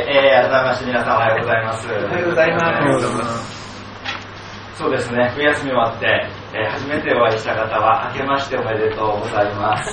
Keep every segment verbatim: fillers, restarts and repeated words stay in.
えー、改めまして皆さんおはようございます。 おはようございます。 そうですね、冬休み終わって、えー、初めてお会いした方は明けましておめでとうございます。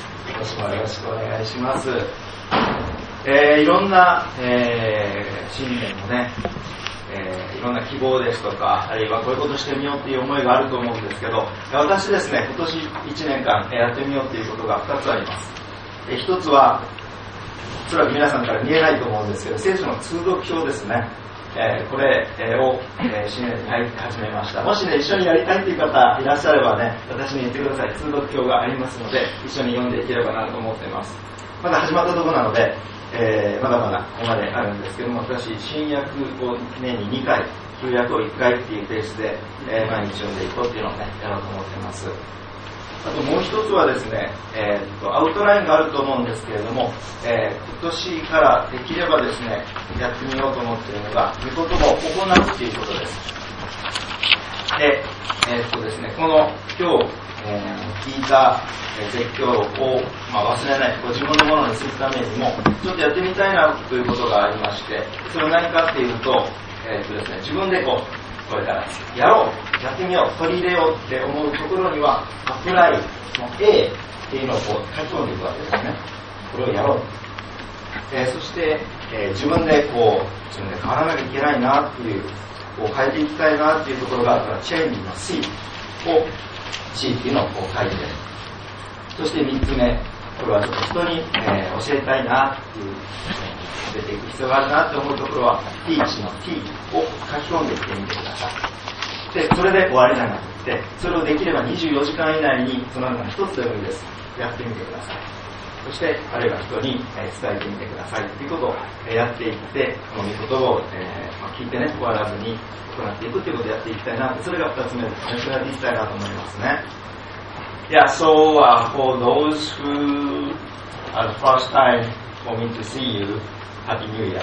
今年もよろしくお願いします。えー、いろんな、えー、新年のね、えー、いろんな希望ですとか、あるいはこういうことしてみようっていう思いがあると思うんですけど、私ですね、今年いちねんかんやってみようっていうことがふたつあります。えー、ひとつはおそらく皆さんから見えないと思うんですけど、聖書の通読表ですね、えー、これを、えー、新年に入り始めました。もしね、一緒にやりたいという方いらっしゃればね、私に言ってください。通読表がありますので、一緒に読んでいければなと思っています。まだ始まったところなので、えー、まだまだここまであるんですけども、私、新約を年ににかい、旧約をいっかいっていうペースで、えー、毎日読んでいこうっていうのをね、やろうと思っています。あともう一つはですね、えー、とアウトラインがあると思うんですけれども、えー、今年からできればですね、やってみようと思っているのが、御言葉を行うっていうことです。で、えー、っとですね、この今日、えー、聞いた説教を、まあ、忘れない、ご自分のものにするためにも、ちょっとやってみたいなということがありまして、それは何かっていうと、えー、っとですね、自分でこう、これからやろう、やってみよう、取り入れようって思うところには、アプライの A っていうのをこう書き込んでいくわけですね。これをやろう。えー、そして、えー、自分でこう、自分で変わらなきゃいけないなっていう、こう変えていきたいなっていうところがあるから、チェンジの C を、C っていうのをこう書いて、そしてみっつめ、これはちょっと人に、えー、教えたいなっていう、えー、教えていく必要があるなって思うところは Teach の T を書き込んでいってみてください。で、それで終わりじゃなくて、それをできればにじゅうよじかん以内にその中の一つでもいいです。やってみてください。そして、あるいは人に、えー、伝えてみてくださいということを、えー、やっていって、この御言葉を、えーまあ、聞いてね、終わらずに行っていくということをやっていきたいな、それがふたつめですね。それをやっていきたいなと思いますね。Yeah, so uh, for those who are the first time for me to see you, Happy New Year.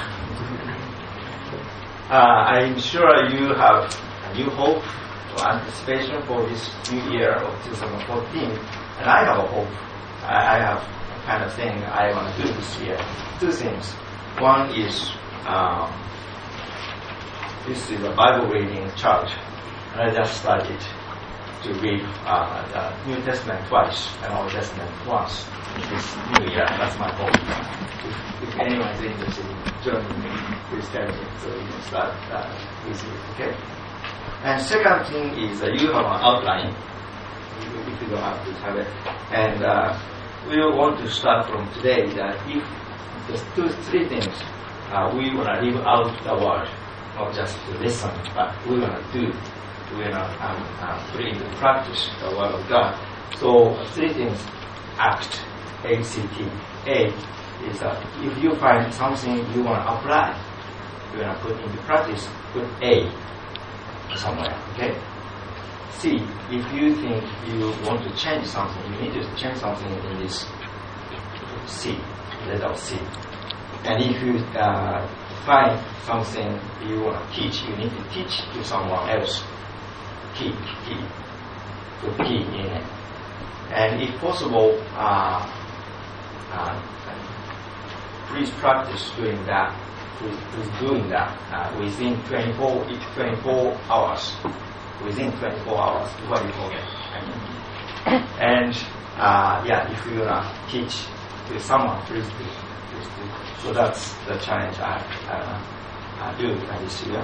uh, I'm sure you have a new hope or anticipation for this new year of twenty fourteen, and I have a hope. I, I have a kind of thing I want to do this year. Two things. One is um, this is a Bible reading church, and I just started to read uh, the New Testament twice and Old Testament once this new year. That's my hope. If, if anyone is interested in joining me, please tell me so we can start uh, with you. Okay? And second thing is uh, you have an outline. If you don't have to have it, and uh, we want to start from today. That if there's two, three things uh, we want to live out the word, not just to listen, but we want to do. We want to um, uh, put into practice the word of God. So three things: act, A C T. A is that if you find something you want to apply, you want to put into practice, put A somewhere. Okay. C, if you think you want to change something, you need to change something in this C, letter C. And if you uh, find something you want to teach, you need to teach to someone else. Key, key, put key in it. And if possible, uh, uh, please practice doing that, please, please doing that uh, within twenty-four, twenty-four hours. Within twenty-four hours before you forget. And uh, yeah, if you wanna teach to someone, please do. Please do. So that's the challenge I, uh, I do this year.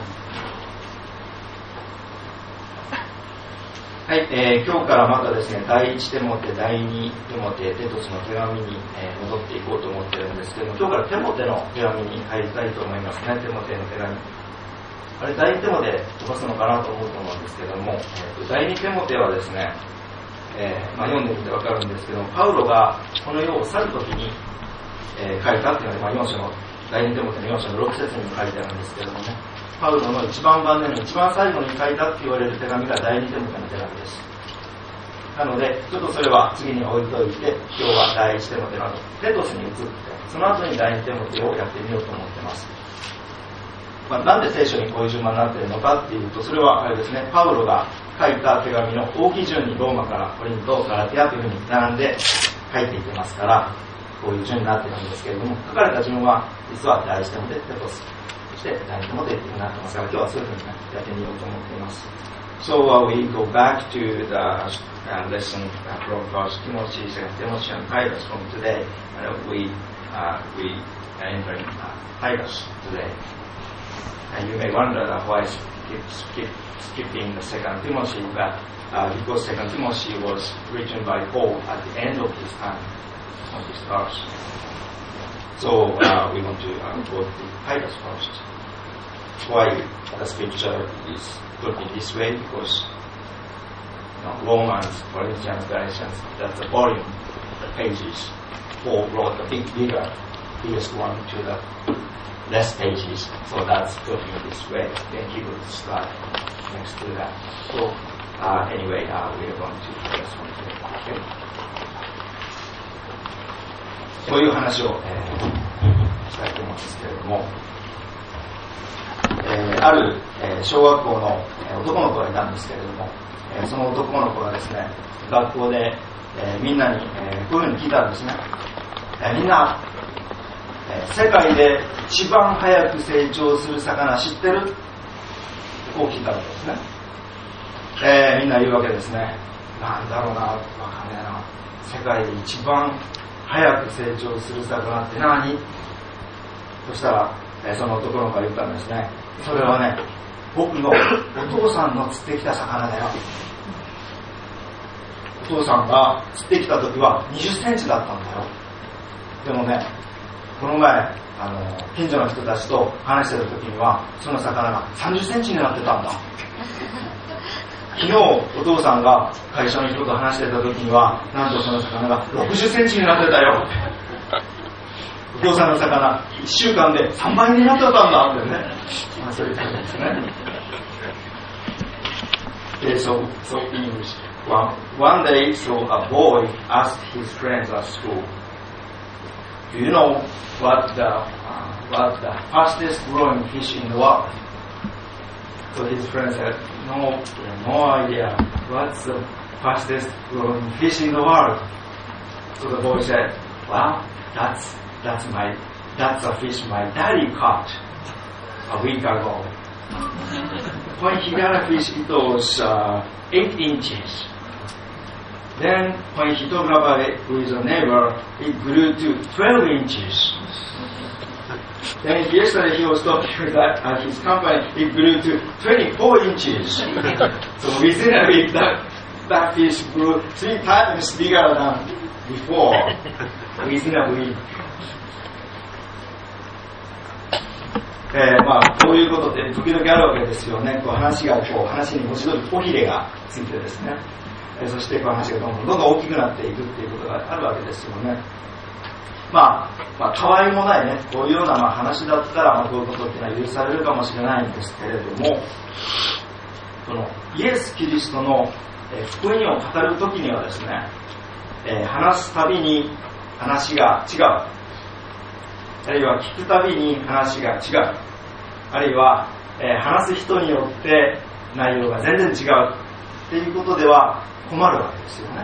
はい、えー、今日からまたですね、第一テモテ、第二テモテ、テトスの手紙に、えー、戻っていこうと思っているんですけども、今日からテモテの手紙に入りたいと思いますね。テモテの手紙。あれ、第二テモテ飛ばすのかなと思うと思うんですけども、えー、と第二テモテはですね、えーまあ、読んでみてわかるんですけども、パウロがこの世を去るときに、えー、書いたっていうので、まあ、よん章の、第二テモテのよん章のろく節にも書いてあるんですけどもね、パウロの一番晩年の一番最後に書いたって言われる手紙が第二テモテの手紙です。なので、ちょっとそれは次に置いといて、今日は第一テモテの後、テトスに移って、その後に第二テモテをやってみようと思ってます。まあ、なんで聖書にこういう順番になっているのかっていうと、それはあれですね、パウロが書いた手紙の大きい順にローマからコリント、ガラティアというふうに並んで書いていってますから、 こういう順になっているんですけれども、書かれた順は実は第一テモテ、テトス、そして第二テモテというふうになってますから、今日はそういうふうにやってみようと思っています。So uh, we go back to the uh, lesson uh, from First Timothy, Second Timothy, and Titus from today. Uh, we uh, we are entering uh, Titus today. And you may wonder uh, why skip, skip, skipping the Second Timothy, but uh, because Second Timothy was written by Paul at the end of his time on this earth. So uh, we want to uh, go to Titus first. Why the scripture is put in this way? Because you know, Romans, Corinthians, Galatians, that's the volume, the pages. Paul wrote the big, bigger, biggest one to the less pages. So that's put in this way. Then he will start next to that. So uh, anyway, uh, we are going to Titus one today. Okay? そういう話を、えー、したいと思うんですけれども、えー、ある、えー、小学校の、えー、男の子がいたんですけれども、えー、その男の子がですね、学校で、えー、みんなに、えー、こういうふうに聞いたんですね。えー、みんな、えー、世界で一番早く成長する魚知ってる？こう聞いたわけですね。えー、みんな言うわけですね。なんだろうな、わかんねえな。世界で一番早く成長する魚って何？そしたら、えー、その男の子が言ったんですね。それはね、僕のお父さんの釣ってきた魚だよ。お父さんが釣ってきた時はにじゅっセンチだったんだよ。でもね、この前あの近所の人たちと話してた時にはその魚がさんじゅっセンチになってたんだ。昨日お父さんが会社の人と話してた時にはなんとその魚がろくじゅっセンチになってたよ。お父さんの魚いっしゅうかんでさんばいになってたんだってね。まあそういう感じですね。Okay, so, so English. One, one day, so a boy asked his friends at school, "Do you know what the uh, what the fastest growing fish in the world?" So his friend said, "No, no idea. What's the fastest growing fish in the world?" So the boy said, "Well, that's that's my that's a fish my daddy caught a week ago. When he got a fish, it was uh, eight inches. Then when he talked about it with a neighbor, it grew to twelve inches. Then yesterday he was talking with that at his company, it grew to twenty-four inches. So within a week, that, that fish grew three times bigger than before. Within a week." えー、まあこういうことって時々あるわけですよね。こう話がこう話に文字通り尾ひれがついてですね、えー、そしてこう話がどんどんどんどん大きくなっていくっていうことがあるわけですよね。まあ、まあ、たわいもないね、こういうようなまあ話だったら、まあ、こういうことっていうのは許されるかもしれないんですけれども、このイエス・キリストの、えー、福音を語るときにはですね、えー、話すたびに話が違う。あるいは聞くたびに話が違う。あるいは、えー、話す人によって内容が全然違うっていうことでは困るわけですよね。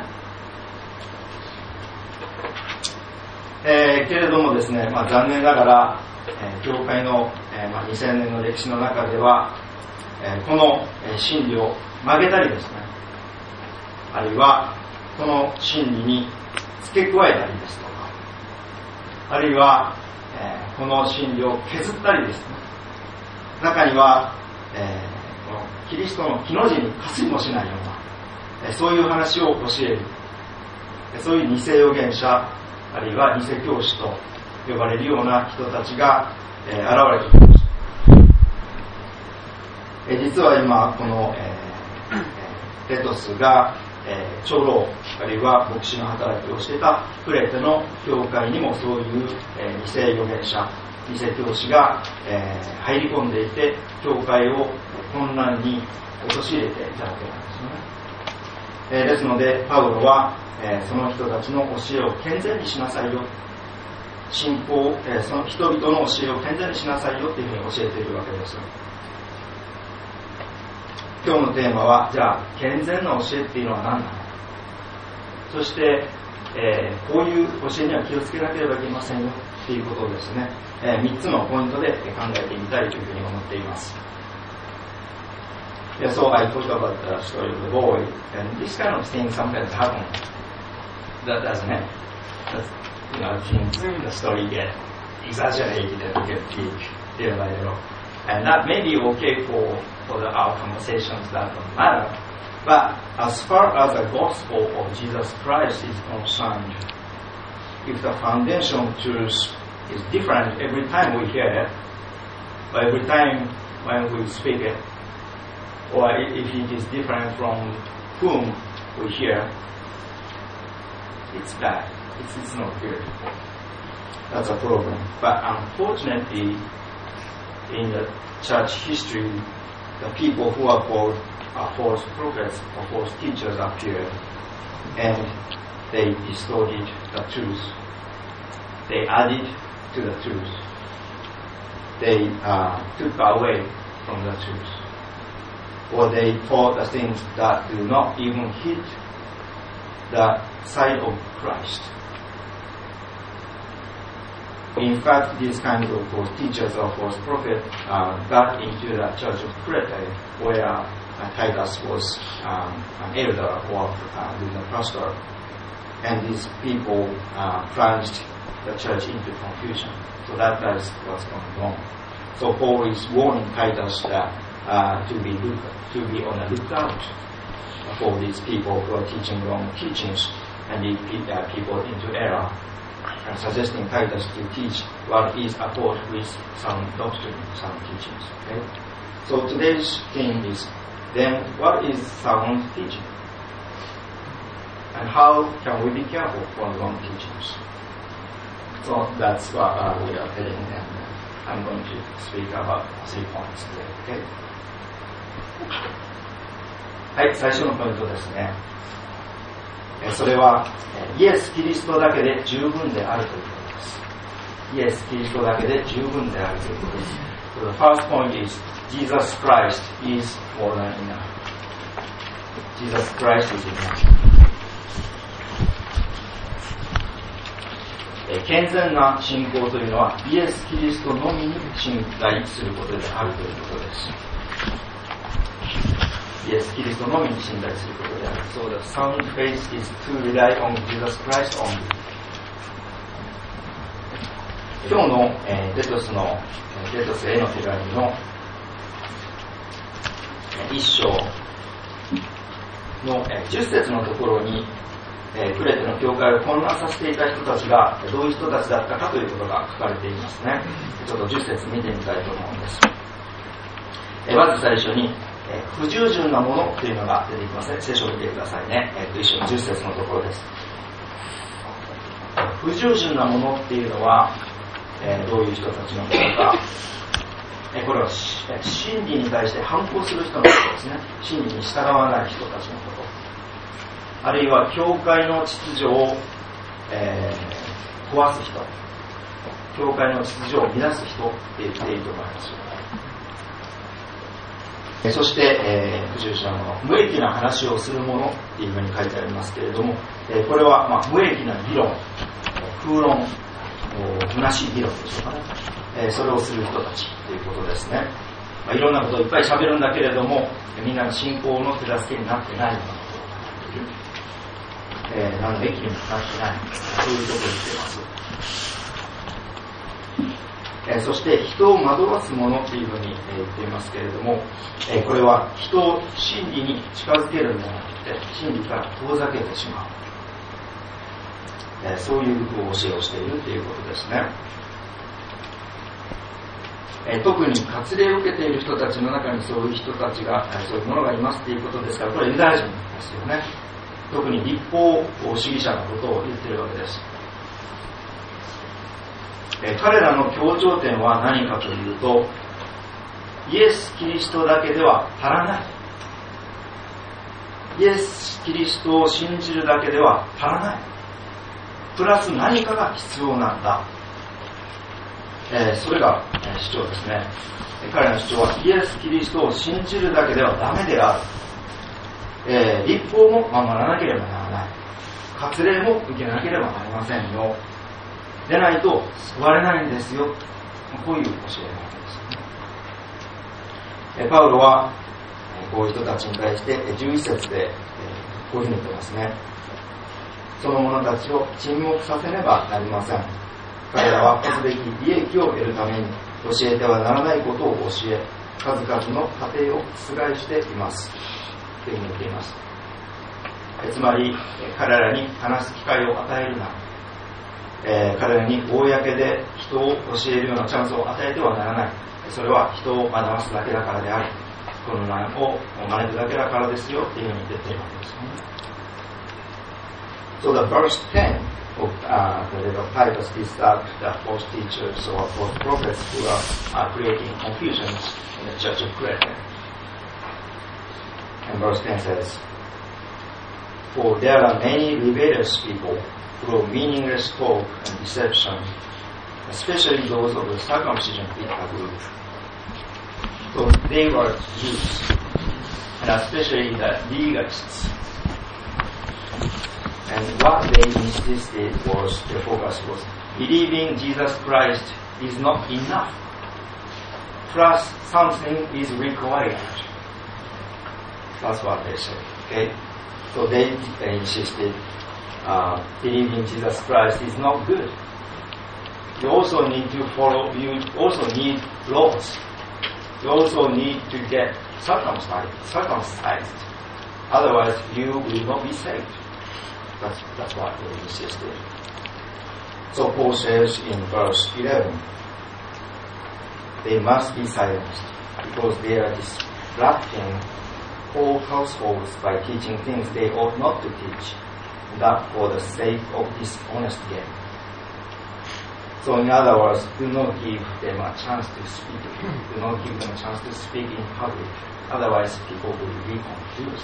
えー、けれどもですね、まあ、残念ながら、えー、教会の、えーまあ、にせんねんの歴史の中では、えー、この、えー、真理を曲げたりですね、あるいはこの真理に付け加えたりですとか、あるいはえー、この真理を削ったりですね、中には、えー、このキリストの木の字にかすりもしないような、えー、そういう話を教える、そういう偽預言者あるいは偽教師と呼ばれるような人たちが、えー、現れてきました。えー、実は今この、えー、テトスがえー、長老あるいは牧師の働きをしていたクレテの教会にもそういう、えー、偽預言者偽教師が、えー、入り込んでいて教会を混乱に陥れていたわけなんですよね。えー、ですのでパウロは、えー、その人たちの教えを健全にしなさいよ、信仰、えー、その人々の教えを健全にしなさいよというふうに教えているわけです。今日のテーマは、じゃあ健全な教えっていうのは何なのか、そして、 えー、こういう教えには気をつけなければいけませんよっていうことをですね、えー、みっつのポイントで考えてみたいというふうに思っています。Yeah, so I talked about the story of the boy, and this kind of thing sometimes happen. That doesn't it? That's, you know, things in the story get exaggerated and get big little by little. And that may be okay for, for the, our conversations, that don't matter. But as far as the gospel of Jesus Christ is concerned, if the foundation truth is different every time we hear it, or every time when we speak it, or if it is different from whom we hear, it's bad. It's, it's not good. That's a problem. But unfortunately, in the church history, the people who are called are false prophets or false teachers appeared, and they distorted the truth. They added to the truth. They uh, took away from the truth. Or they taught the things that do not even hit the side of Christ. In fact, these kinds of false teachers or false prophets uh, got into the church of Crete, where uh, Titus was um, an elder or uh, the pastor, and these people uh, plunged the church into confusion. So that is what's going on. So Paul is warning Titus that Uh, to be look, to be on the lookout for these people who are teaching wrong teachings and lead uh, people into error, and suggesting Titus to teach what is accord with some doctrine, some teachings. Okay? So today's theme is then what is sound teaching, and how can we be careful for wrong teachings? So that's what uh, we are heading, and uh, I'm going to speak about three points today. Okay? はい、最初のポイントですね。それはイエス・キリストだけで十分であるということです。イエス・キリストだけで十分であるということです。So the first point is Jesus Christ is more than enough. Jesus Christ is enough. 健全な信仰というのはイエス・キリストのみに信頼することであるということです。イエス・キリストのみに信頼することである。So the sound faith is to rely on Jesus Christ only. 今日の、えー、テトスのテトスへの手紙の一章の、えー、じゅっ節のところに、えー、クレテの教会を混乱させていた人たちがどういう人たちだったかということが書かれていますね。ちょっとじゅっ節見てみたいと思うんです。えー、まず最初にえー、不従順なものというのが出てきますね。聖書を見てくださいね。えー、と一緒にじゅっ節のところです。不従順なものっていうのは、えー、どういう人たちのことか、えー、これは真理に対して反抗する人のことですね。真理に従わない人たちのこと、あるいは教会の秩序を、えー、壊す人、教会の秩序を乱す人って言っていいと思います。そして、えー、不従順なもの、無益な話をするものっていうふうに書いてありますけれども、えー、これは、まあ、無益な議論、空論、虚しい議論でしょうかね、えー、それをする人たちということですね。まあ、いろんなことをいっぱい喋るんだけれども、みんなの信仰の手助けになってないようなことを言っている、えー、何の益にもなってない、そういうことを言っています。えー、そして人を惑わすものというふうに、えー、言っていますけれども、えー、これは人を真理に近づけるんじゃなくて真理から遠ざけてしまう、えー、そういう教えをしているということですね。えー、特に割礼を受けている人たちの中にそういう人たちが、えー、そういうものがいますということですから、これユダヤ人ですよね。特に立法主義者のことを言っているわけです。彼らの強調点は何かというと、イエス・キリストだけでは足らない。イエス・キリストを信じるだけでは足らない。プラス何かが必要なんだ。えー、それが、えー、主張ですね。彼の主張はイエス・キリストを信じるだけではダメである。えー、立法も守らなければならない。 割礼も受けなければなりませんよ。でないと救われないんですよ。こういう教えなんですよね。パウロはこういう人たちに対してじゅういっ節でこういうふうに言ってますね。その者たちを沈黙させねばなりません。彼らは恥ずべき利益を得るために教えてはならないことを教え、数々の過程を覆していますというふうに言っています。つまり彼らに話す機会を与えるな、えー、彼らに公で人を教えるようなチャンスを与えてはならない。それは人を騙すだけだからであり、混乱を招くだけだからですよというふうに言っているわけですね。So the verse ten of uh, the letter of Titus is that the false teachers or false prophets who are uh, creating confusions in the church of Crete. And verse ten says, For there are many rebellious people full of meaningless talk and deception, especially those of the circumcision group. So they were Jews, and especially the legalists. And what they insisted was, the focus was, believing Jesus Christ is not enough, plus something is required. That's what they said. Okay? So they insisted, uh, believing Jesus Christ is not good. You also need to follow, you also need laws. You also need to get circumcised. circumcised. Otherwise, you will not be saved. That's, that's what they insisted. So Paul says in verse eleven, they must be silenced because they are disrupting whole households by teaching things they ought not to teach, that for the sake of dishonest gain. So in other words, do not give them a chance to speak. Do not give them a chance to speak in public. Otherwise, people will be confused.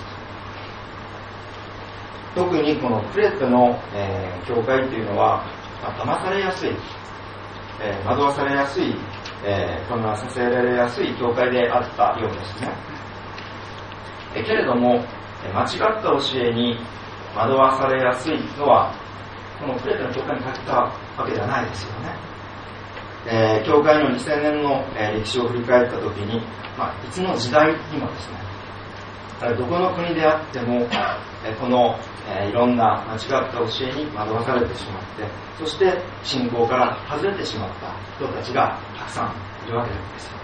特にこのクレテの、えー、教会というのは、まあ、騙されやすい、えー、惑わされやすい、えー、混乱させられやすい教会であったようですね。えー、けれども、間違った教えに惑わされやすいのは、このクレテの教会に限ったわけではないですよね。えー、教会のにせんねんの、えー、歴史を振り返ったときに、まあ、いつの時代にもですね、どこの国であっても、えー、このえー、いろんな間違った教えに惑わされてしまって、そして信仰から外れてしまった人たちがたくさんいるわけなんですよね。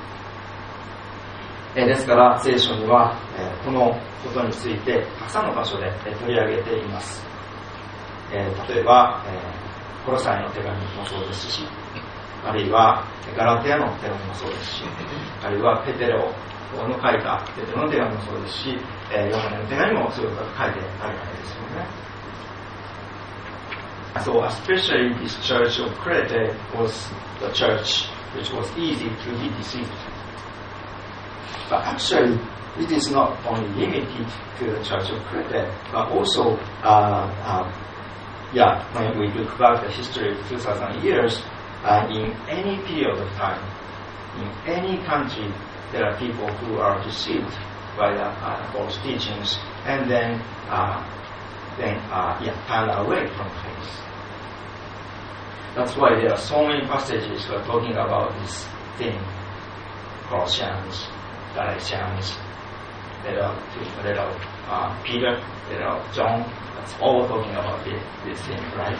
えー、ですから聖書には、えー、このことについてたくさんの場所で、えー、取り上げています。えー、例えば、えー、コロサイの手紙もそうですし、あるいはガラテヤの手紙もそうですし、あるいはペテロの書いたペテロの手紙もそうですし、えー、ヨハネの手紙もそういうことが書いてあるわけですよね。So especially this church of Crete was the church which was easy to be deceived. But actually, it is not only limited to the church of Crete, but also, uh, uh, yeah, when we look back the history of two thousand years, uh, in any period of time, in any country, there are people who are deceived by the uh, false teachings and then uh, then uh, yeah, turn away from faith. That's why there are so many passages that are talking about this thing. Colossians, Galatians, letter of, letter of uh, Peter, letter of John. That's all talking about this, this thing, right?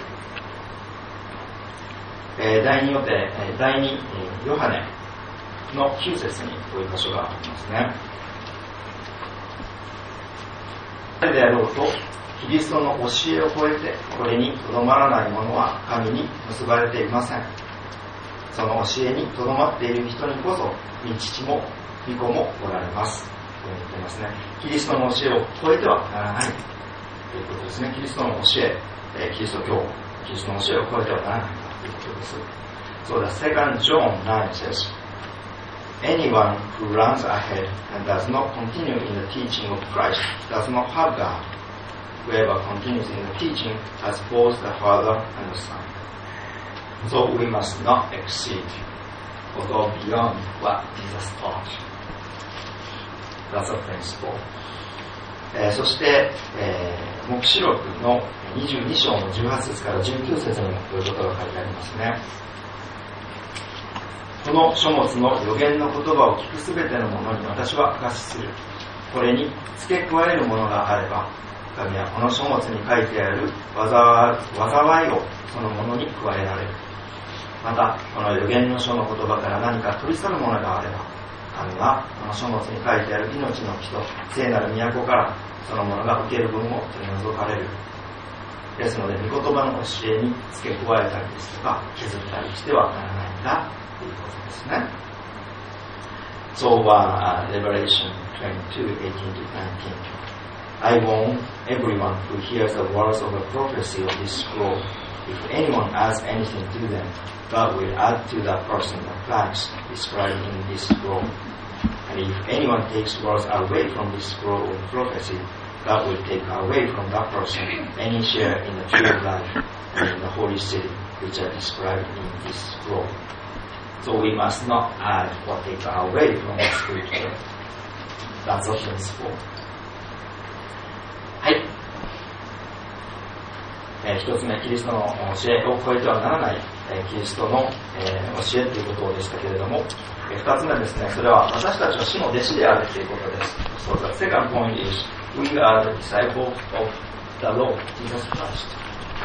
えー、第二予定、えー、第二、えー、ヨハネのきゅう節にこういう箇所がありますね。誰であろうとキリストの教えを超えてこれにとどまらない者は神に結ばれていません。その教えにとどまっている人にこそ御父も御子もおられますと言っていますね。キリストの教えを超えてはならないということですね。キリストの教え、えー、キリスト教、キリストの教えを超えてはならないということです。So the second John nine says, Anyone who runs ahead and does not continue in the teaching of Christ does not have God. Whoever continues in the teaching has both the Father and the Son. So we must not exceed or go beyond what Jesus taught. That's a principle. えー、そして、えー、黙示録のにじゅうに章のじゅうはち節からじゅうきゅう節にもこういうことが書いてありますね。この書物の予言の言葉を聞くすべてのものに私は証しする。これに付け加えるものがあれば、神はこの書物に書いてある災いをそのものに加えられる。また、この予言の書の言葉から何か取り去るものがあれば、神はこの書物に書いてある命の木と聖なる都からそのものが受ける分を取り除かれる。ですので、御言葉の教えに付け加えたりですとか、削ったりしてはならないんだということですね。So, uh, Revelation twenty-two, eighteen to nineteen. I warn everyone who hears the words of the prophecy of this scroll. If anyone adds anything to them, God will add to that person the plagues described in this scroll. And if anyone takes words away from this scroll of prophecy, God will take away from that person any share in the tree of life and in the holy city, which are described in this scroll. So we must not add or take away from the scripture. That's the principle. はい。えー、一つ目、キリストの教えを超えてはならない、えー、キリストの、えー、教えということでしたけれども、えー、二つ目ですね、それは私たちは主の弟子であるということです。So the second point is, we are the disciples of the Lord Jesus Christ.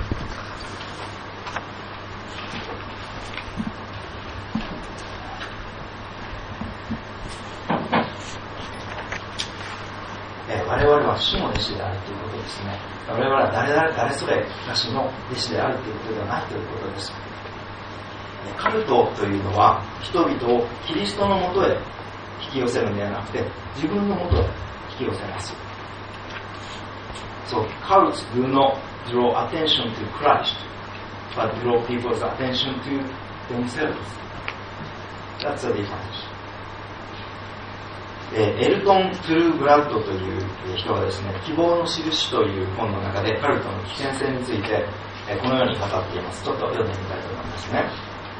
我々は主の弟子であるということですね。我々は誰々誰それが主の弟子であるということではないということです。カルトというのは人々をキリストのもとへ引き寄せるのではなくて自分のもとへ引き寄せます。So cults do not draw attention to Christ, but draw people's attention to themselves. That's the difference.エルトン・トゥルー・ブラッドという人がですね、希望の印という本の中でカルトの危険性についてこのように語っています。ちょっと読んでみたいと思いますね。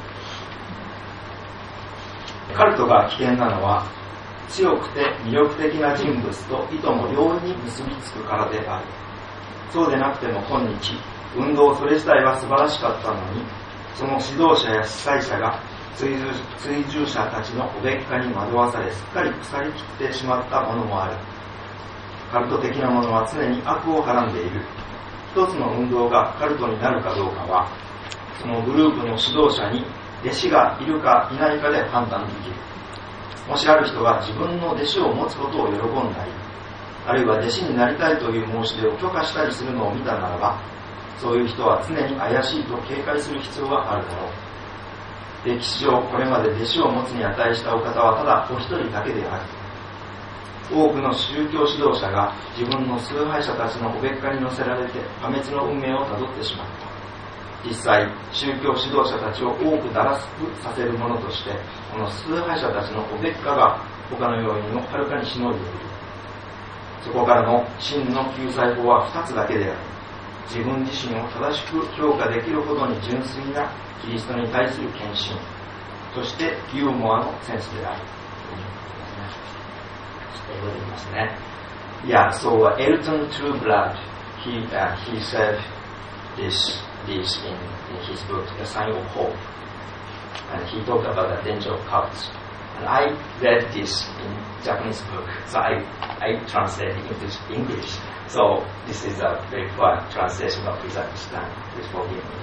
カルトが危険なのは強くて魅力的な人物と意図も容易に結びつくからである。そうでなくても今日運動それ自体は素晴らしかったのに、その指導者や主催者が追従, 追従者たちのおべっかに惑わされすっかり腐りきってしまったものもある。カルト的なものは常に悪をはらんでいる。一つの運動がカルトになるかどうかはそのグループの指導者に弟子がいるかいないかで判断できる。もしある人が自分の弟子を持つことを喜んだり、あるいは弟子になりたいという申し出を許可したりするのを見たならば、そういう人は常に怪しいと警戒する必要があるだろう。歴史上これまで弟子を持つに値したお方はただお一人だけである。多くの宗教指導者が自分の崇拝者たちのおべっかに乗せられて破滅の運命をたどってしまった。実際宗教指導者たちを多くだらすくさせるものとしてこの崇拝者たちのおべっかが他の要因をはるかにしのいでいる。そこからの真の救済法は二つだけである。自分自身を正しく評価できるほどに純粋なキリストに対する献身、そしてユーモアのセンスであるということですね。英語で言いますね。Yeah, so uh, Elton Trueblood, he, uh, he said this, this in, in his book, The Sign of Hope. And he talked about the danger of cults. And I read this in Japanese book, so I, I translated it into English. So this is a very poor translation, but please understand. Please forgive me.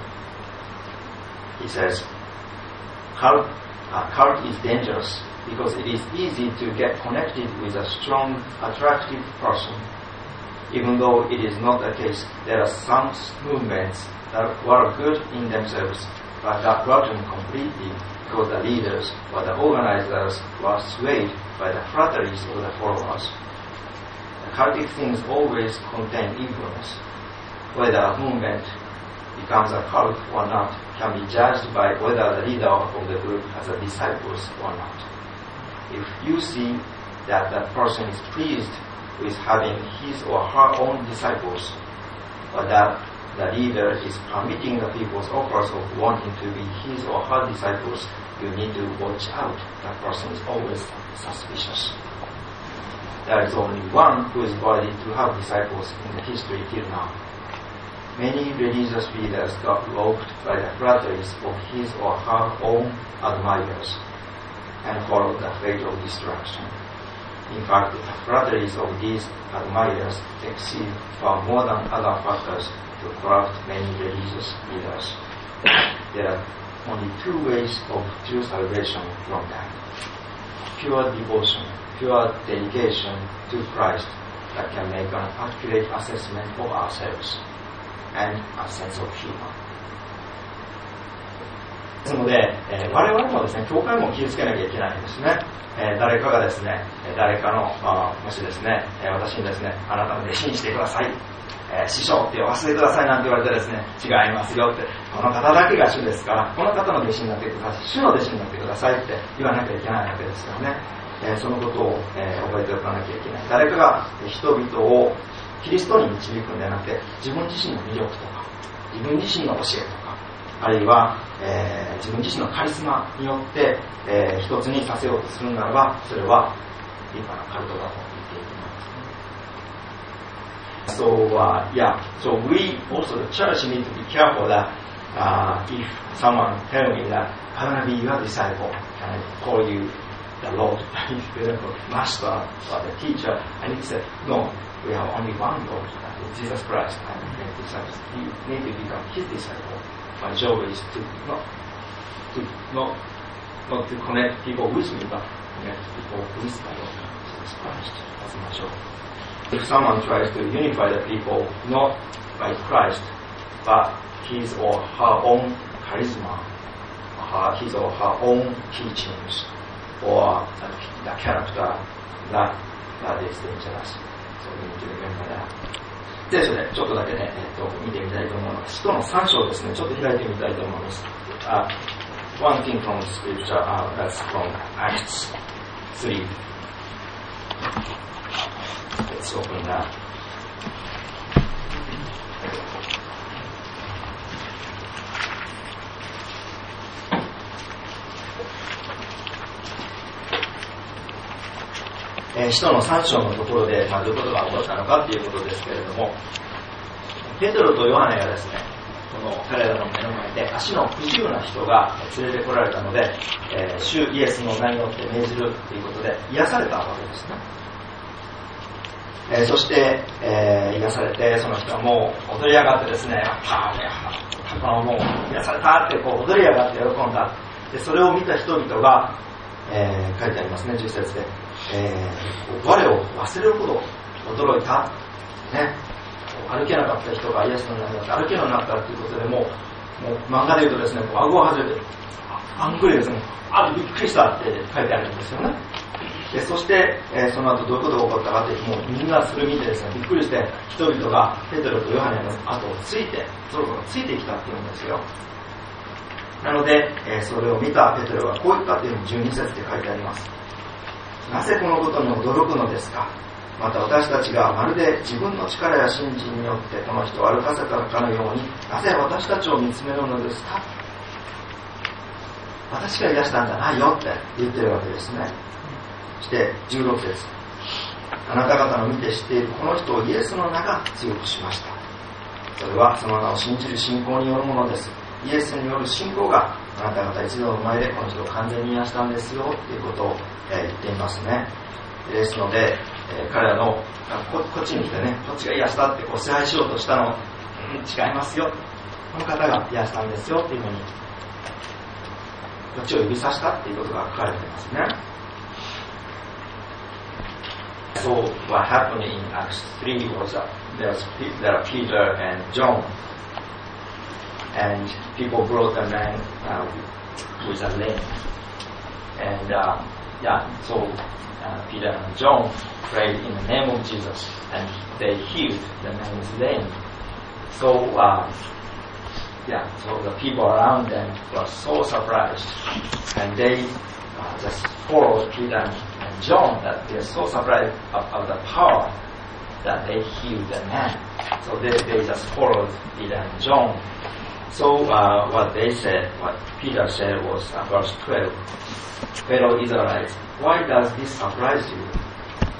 He says, cult, uh, cult is dangerous because it is easy to get connected with a strong, attractive person. Even though it is not the case, there are some movements that were good in themselves, but got rotten completely because the leaders or the organizers were swayed by the flatteries of the followers. The cultic things always contain evilness. Whether a movement becomes a cult or not can be judged by whether the leader of the group has a disciples or not. If you see that that person is pleased with having his or her own disciples, or that the leader is permitting the people's offers of wanting to be his or her disciples, you need to watch out. That person is always suspicious. there is only one who is worthy to have disciples in the history till now. Many religious leaders got robbed by the flatteries of his or her own admirers and followed the fate of destruction. In fact, the flatteries of these admirers exceed far more than other factors to corrupt many religious leaders. There are only two ways of true salvation from them: pure devotion, pure dedication to Christ that can make an accurate assessment of ourselves and a sense of humor. ですので、えー、我々もですね、教会も気をつけなきゃいけないんですね。えー、誰かがですね、誰かの、まあ、もしですね、えー、私にですね、あなたの弟子にしてください、えー、師匠って呼ばせてくださいなんて言われてですね、違いますよって、この方だけが主ですから、この方の弟子になってください、主の弟子になってくださいって言わなきゃいけないわけですよね。えー、そのことを、えー、覚えておかなきゃいけない。誰かが人々をキリストに導くんではなくて、自分自身の魅力とか、自分自身の教えとか、あるいは、えー、自分自身のカリスマによって、えー、一つにさせようとするならば、それは立派なカルトだと言っていきます。So, uh, yeah, so we also, the church need to be careful that uh, if someone tell me that I want to be your disciple, and I call you the Lord, the master or the teacher, I need to say, no, we have only one Lord, that is Jesus Christ, and make disciples. You need to become his disciple. My job is to not to not not to connect people with me, but connect people with the Lord Jesus Christ. That's my job. If someone tries to unify the people not by Christ, but his or her own charisma, her, his or her own teachings, or the character, that that is dangerous. So we need to remember that. 聖書でちょっとだけね、えっと、見てみたいと思います。使徒のさん章ですね、ちょっと開いてみたいと思います。Uh, one thing from scripture, uh, that's from Acts three. Let's open that. えー、使徒のさん章のところで、まあ、どういうことが起こったのかということですけれども、ペテロとヨハネがですね、この彼らの目の前で足の不自由な人が連れてこられたので、えー、主イエスの名によって命じるということで癒されたわけですね。えー、そして、えー、癒されて、その人はもう踊り上がってですね、パーね、パーもう癒されたってこう踊り上がって喜んだ。でそれを見た人々が、えー、書いてありますね、じゅっ節で。えー、我を忘れるほど驚いた、ね、歩けなかった人がイエスの名によって歩けるようになったということでもう、もう漫画で言うとですね、こう顎を外れてあんぐりですね、あびっくりしたって書いてあるんですよね。でそして、えー、その後どういうことが起こったかというと、もうみんなそれ見てですね、びっくりして人々がペテロとヨハネの後をついてそろそろついてきたっていうんですよ。なので、えー、それを見たペテロはこう言ったというふうにじゅうに節で書いてあります。なぜこのことに驚くのですか。また私たちがまるで自分の力や信心によってこの人を歩かせたかのように、なぜ私たちを見つめるのですか。私が癒したんじゃないよって言ってるわけですね。そしてじゅうろく節、あなた方の見て知っているこの人をイエスの名が強くしました。それはその名を信じる信仰によるものです。イエスによる信仰があなた方一同の前でこの人を完全に癒したんですよということを、えー、言っていますね。ですので、えー、彼らの こ, こっちに来てね、こっちが癒したってこう支配しようとしたの、うん、違いますよ、この方が癒したんですよっていうふうにこっちを指さしたっていうことが書かれていますね。So what happened in Acts three was that there's, there are Peter and John, and people brought a man uh, with a lame, and uh, yeah, so uh, Peter and John prayed in the name of Jesus, and they healed the man's lame. So uh, yeah, so the people around them were so surprised, and they uh, just followed Peter and John, that they're so surprised of, of the power that they healed the man. So they, they just followed Peter and John. So uh, what they said, what Peter said was uh, verse twelve, fellow Israelites, why does this surprise you?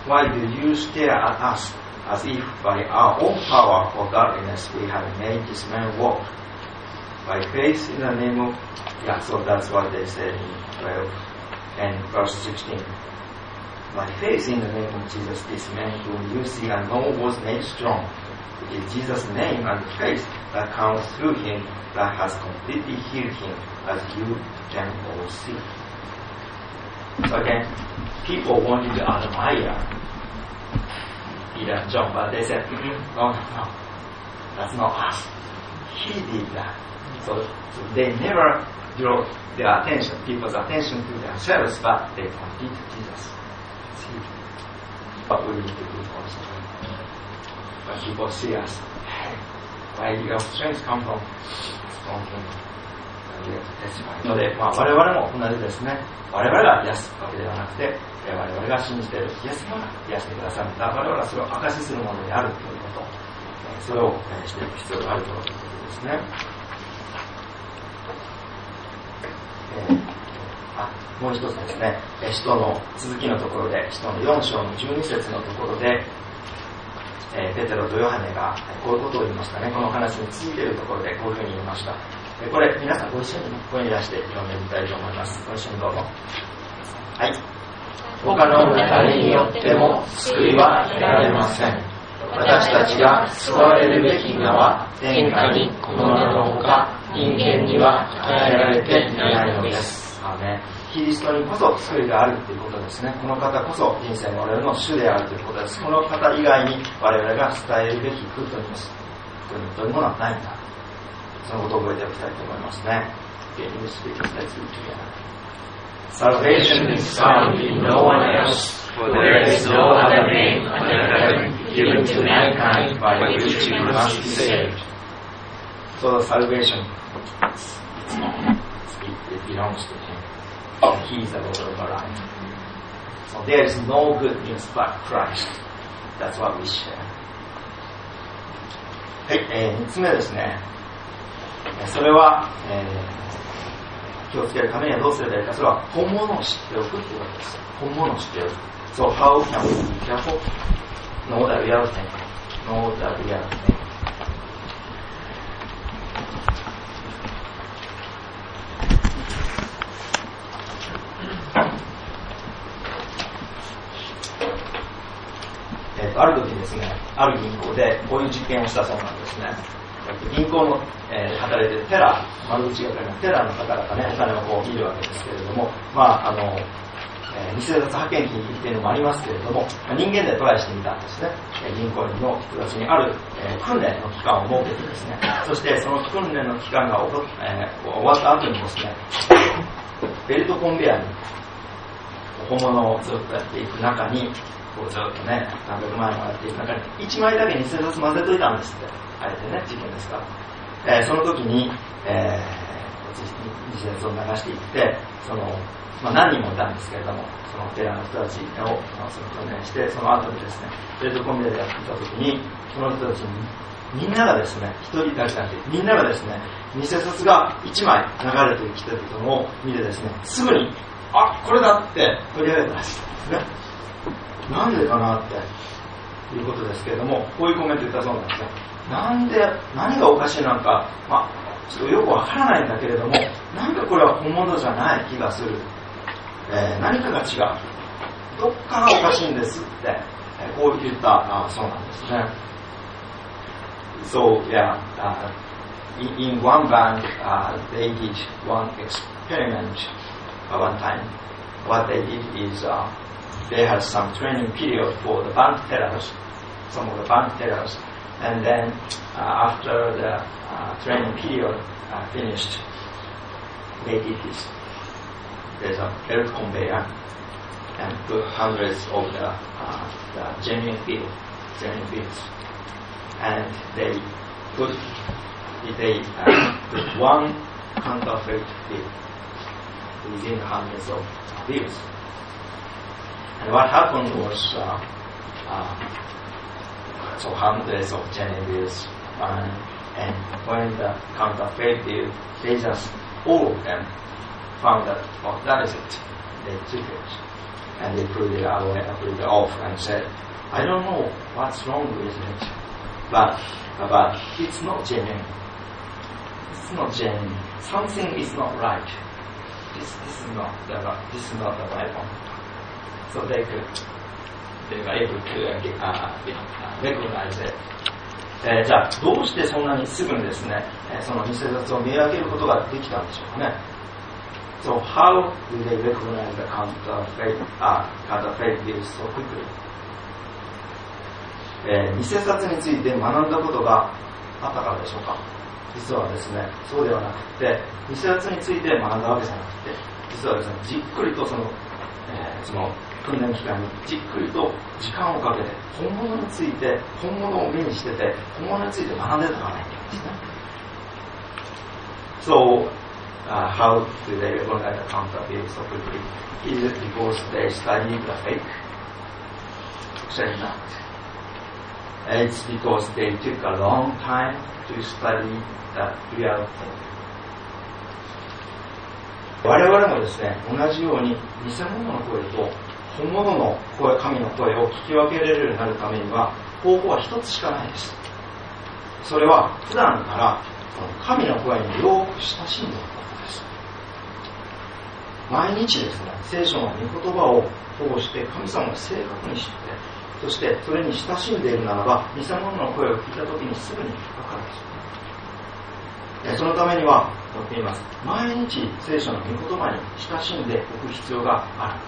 Why do you stare at us as if by our own power or godliness we have made this man walk? By faith in the name of... Yeah, so that's what they said in twelve and verse sixteen. By faith in the name of Jesus, this man whom you see and know was made strong. It is Jesus' name and faith that comes through him that has completely healed him, as you can all see. So again, people wanted to admire Peter and John, but they said, mm-hmm, no, no, no, that's not us. He did that. So, so they never drew their attention, people's attention to themselves, but they pointed to Jesus. See what we need to do also. When people see us, hey, where your strength come from? From him. We have to testify. ので、まあ、我々も同じですね。我々が癒すわけではなくて、我々が信じているイエス様が癒してくださるんだ。我々はそれを証しするものであるということ、それをしていく必要があるということですね。えー、あもう一つですね、使徒の続きのところで、使徒のよん章のじゅうに節のところで、えー、ペテロとヨハネがこういうことを言いましたね。この話に続いているところでこういうふうに言いました。これ皆さんご一緒に声に出して読んでみたいと思います。ご一緒にどうぞ。はい。他の誰によっても救いは得られません。私たちが救われるべき名は天下にこの名のほか人間には与えられていないのです。アーメン。キリストにこそ救いがあるということですね。この方こそ人生の我々の主であるということです。この方以外に我々が伝えるべき福というものはないんだ。そのことを覚えておきたいと思いますね。Salvation is found in no one else, for there is no other name under heaven given to mankind by which we must be saved. So the salvation, it's, it's not, it, it belongs to Him. And He is the Lord of our life. So there is no good news but Christ. That's what we share. はい、えー、みっつめですね。それは、えー、気をつけるためにはどうすればいいか。それは本物を知っておくということです。本物を知っておく。So how can we be careful? Know the real thing. Know the real thing. えーと、ある時ですね、ある銀行でこういう実験をしたそうなんですね。銀行の、えー、働いているテラー、窓口係のテラーの方々ね、お金をこう見るわけですけれども、まあ、あの、えー、偽札派遣金っていうのもありますけれども、人間でトライしてみたんですね。銀行員の人たちにある、えー、訓練の期間を設けてですね、そしてその訓練の期間がおこ、えー、終わった後にですね、ベルトコンベヤーに本物をずっとやっていく中に、こうずっとね、何百万円もやっていく中に、いちまいだけ偽札混ぜといたんですって。あえてね、事件ですから。えー、その時に、えー、偽札を流していって、その、まあ、何人もいたんですけれども、そのテラの人たちを、まあ、その訓練して、その後にですね、ベルトコンベヤーでやっていた時に、その人たちに、みんながですね、一人だけじゃなくて、みんながですね、偽札がいちまい流れてきているのを見てですね、すぐに、あ、これだって取り上げたらしいんですね。なんでかなっていうことですけれども、こういうコメント言ったそうなんですね。なんで、何がおかしいのか、まあ、ちょっとよくわからないんだけれども、なんかこれは本物じゃない気がする。えー、何かが違う。どっかがおかしいんですって、えー、こう言ったあそうなんですね。So, yeah, uh, in, in one bank, uh, they did one experiment uh, one time. What they did is, uh, they had some training period for the bank tellers, some of the bank tellers, and then uh, after the uh, training period uh, finished, they did this. There's a belt conveyor and put hundreds of the, uh, the genuine bills, genuine bills, and they put they uh, put one counterfeit bill within hundreds of bills. And what happened was, uh, uh, so hundreds of genuine bills, uh, and when the counterfeit bill, they just, all of them found that, oh, that is it. They took it. and they put it away, put it off and said, I don't know what's wrong with it, but, but it's not genuine. It's not genuine. Something is not right. This, this is not the right, this is not the right one. So they could, they were able to uh, recognize it. えー、じゃあどうしてそんなにすぐにですね、えー、その偽札を見分けることができたんでしょうかね。So how do they recognize the counterfeit, uh, counterfeit bills so quickly? えー、偽札について学んだことがあったからでしょうか。実はですね、そうではなくて、偽札について学んだわけじゃなくて、実はですね、じっくりとその、えー、その訓練期間にじっくりと時間をかけて本物について本物を目にしてて本物について学んでたからないといけないですね。So, uh, how do they recognize the counterfeit so quickly? Is it because they studied the fake? Actually not. It's because they took a long time to study the real thing. 我々もですね、同じように偽物の声と本物の声、神の声を聞き分けられるようになるためには方法は一つしかないです。それは普段から神の声によく親しんでいることです。毎日ですね、聖書の御言葉を通して神様を正確に知って、そしてそれに親しんでいるならば偽物の声を聞いたときにすぐに引っかかるんです。そのためにはとっています。毎日聖書の御言葉に親しんでおく必要があるんです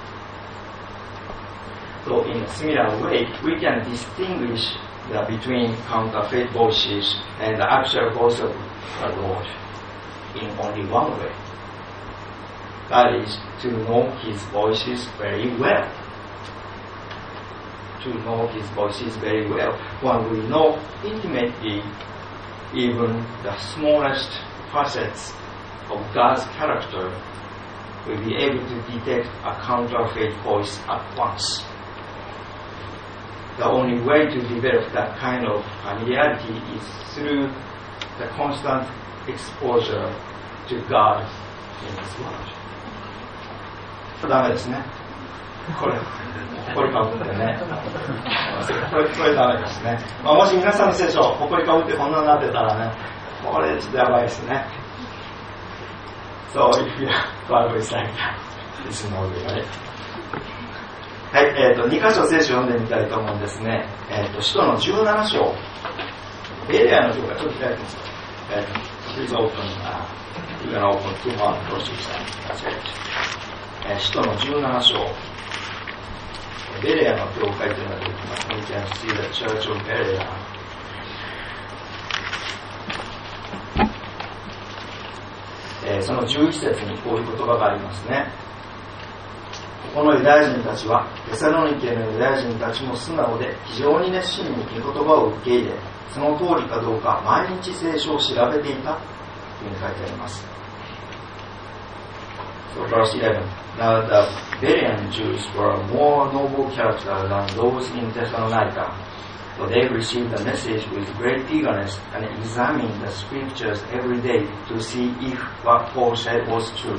。So in a similar way, we can distinguish the, between counterfeit voices and the actual voice of the Lord in only one way. That is to know His voices very well. To know His voices very well. When we know intimately even the smallest facets of God's character, we'll be able to detect a counterfeit voice at once. The only way to develop that kind of familiarity is through the constant exposure to God in His Word. ダメですね。これ、これかぶってね。これ、これダメですね。まあ、もし皆さんの聖書、ここにかぶってこんなになってたらね、これちょっとやばいですね。So if your Bible is like that, this is not good, right? はい、えっ、ー、と、に箇所聖書を読んでみたいと思うんですね。えっ、ー、と、使徒のじゅうなな章。ベレアの教会、ちょっと開いてますよ。えっ、ー、と、please open, uh, you can open two one verses, that's it. えー、使徒のじゅうなな章。ベレアの教会というのが出てきます。We can see the church of Berea. えー、そのじゅういち節にこういう言葉がありますね。このユダヤ人たちはテサロニケのユダヤ人たちも素直で非常に熱心に御言葉を受け入れ、その通りかどうか毎日聖書を調べていたというふうに書いてあります。So verse eleven. Now the Berean Jews were more noble character than those in Thessalonica, for they received the message with great eagerness and examined the scriptures every day to see if what Paul said was true.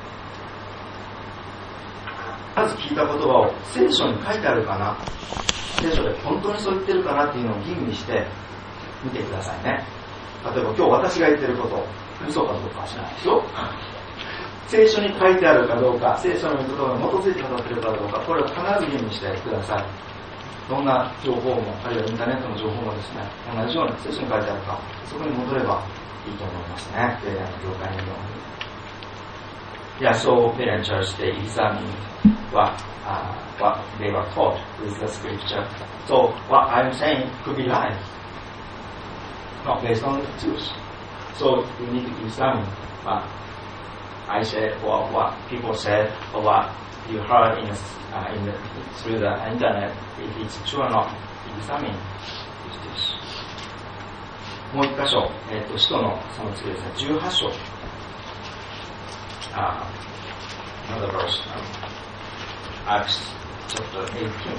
まず聞いた言葉を聖書に書いてあるかな、聖書で本当にそう言ってるかなっていうのを吟味して見てくださいね。例えば今日私が言ってること嘘かどうかは知らないですよ。聖書に書いてあるかどうか、聖書の言葉が基づいて語っているかどうか、これを必ず吟味してください。どんな情報も、あるいはインターネットの情報もですね、同じように聖書に書いてあるか、そこに戻ればいいと思いますね。ベレアの教会のように。Yeah, so Berean church, they examined what, uh, what they were taught with the scripture. So what I'm saying could be lies, not based on the truth. So you need to examine what I said, or what people said, or what you heard in, uh, in the, through the internet. If it's true or not, examine this. もう一箇所、えっと、使徒のその次ですね、じゅうはち章。Uh, another verse, um, Acts chapter eighteen.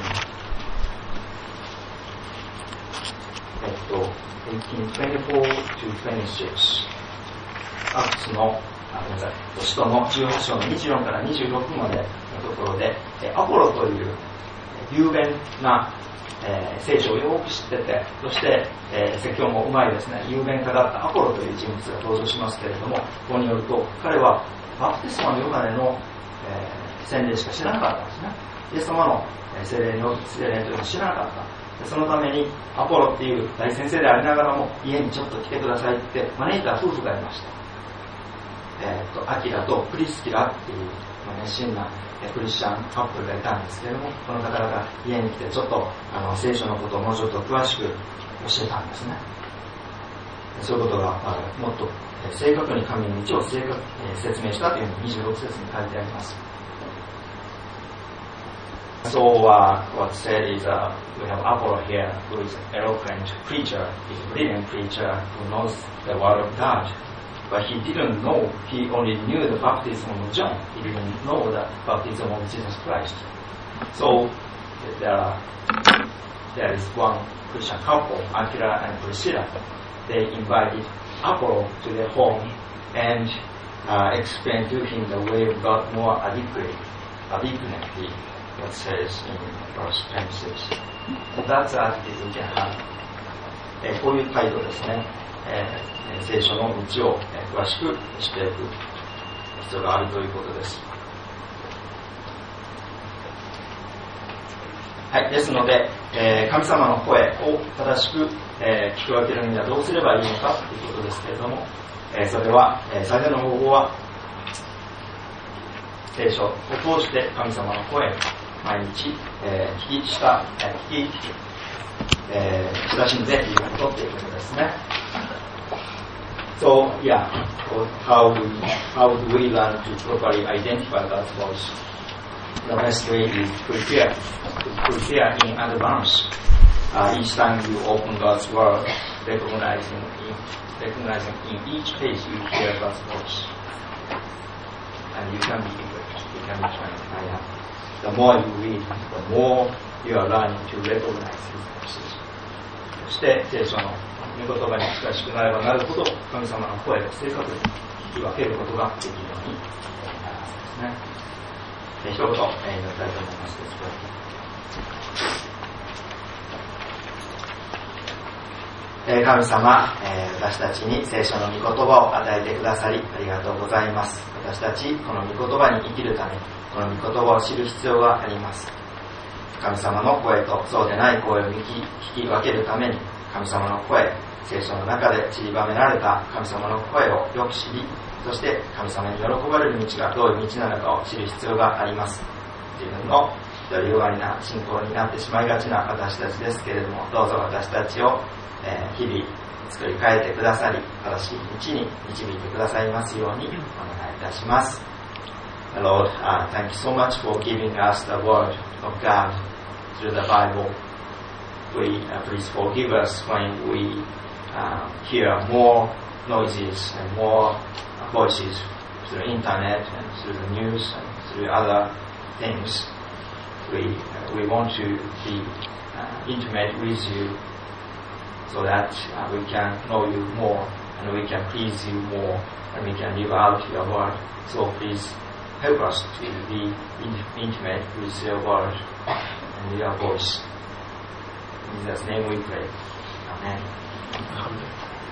えっと、eighteen twenty-four to twenty-six. Acts の、あ、ごめんなさい、使徒のじゅうはち章のにじゅうよんからにじゅうろくまでのとところで、アポロという雄弁な、えー、聖書をよく知ってて、そして、えー、説教もうまいですね、雄弁家だったアポロという人物が登場しますけれども、ここによると彼はバプテスマのヨハネの、えー、洗礼しか知らなかったんですね。イエス様の聖霊の聖霊というのを知らなかった。そのためにアポロっていう大先生でありながらも家にちょっと来てくださいって招いた夫婦がいました。えー、とアキラとプリスキラっていう熱心なクリスチャンカップルがいたんですけれども、この方々が家に来てちょっとあの聖書のことをもうちょっと詳しく教えたんですね。そういうことがもっと正確に神の道を正確説明したというのをにじゅうろく節に書いてあります。So uh, what said is uh, we have Apollo here, who is an eloquent preacher, he's a brilliant preacher who knows the word of God. But he didn't know, he only knew the baptism of John. He didn't know the baptism of Jesus Christ. So there, are, there is one Christian couple, Aquila and Priscilla. They invited Apollo to their home and uh, explained to him the way of God more adequately, adequately what says in verse twenty-six. That's the attitude we can have. えー、こういう態度ですね。えー、聖書の道を、えー、詳しくしていく必要があるということです。はい、ですので、えー、神様の声を正しく、えー、聞き分けるにはどうすればいいのかということですけれども、えー、それは、えー、最善の方法は聖書を通して神様の声を毎日、えー、聞きした、えー、聞き、えー、親しんでいることということですね。So, yeah, how do, how do we learn to properly identify God's voice? The best way is prepare, to prepare in advance. Uh, each time you open God's word, recognizing in, recognizing in each page you hear God's voice. And you can be equipped, you can be trained. Uh, the more you read, the more you are learning to recognize His voices. そして聖書の御言葉に近しくなればなるほど神様の声を正確に聞き分けることができるようになるはずですね。え一言、えー、祈りたいと思います。えー、神様、えー、私たちに聖書の御言葉を与えてくださりありがとうございます。私たちこの御言葉に生きるためにこの御言葉を知る必要があります。神様の声とそうでない声を聞き、聞き分けるために神様の声、聖書の中で散りばめられた神様の声をよく知り、そして神様に喜ばれる道がどういう道なのかを知る必要があります。自分の独りよがりな信仰になってしまいがちな私たちですけれども、どうぞ私たちを、えー、日々作り変えてくださり、正しい道に導いてくださいますようにお願いいたします。Lord, uh, thank you so much for giving us the word of God through the Bible. We, uh, please forgive us when we uh, hear more noises and more uh, voices through the internet and through the news and through other things. We, uh, we want to be uh, intimate with you so that uh, we can know you more and we can please you more and we can live out your word. So please help us to be intimate with your word and your voice. In Jesus' name we pray. Amen. Amen.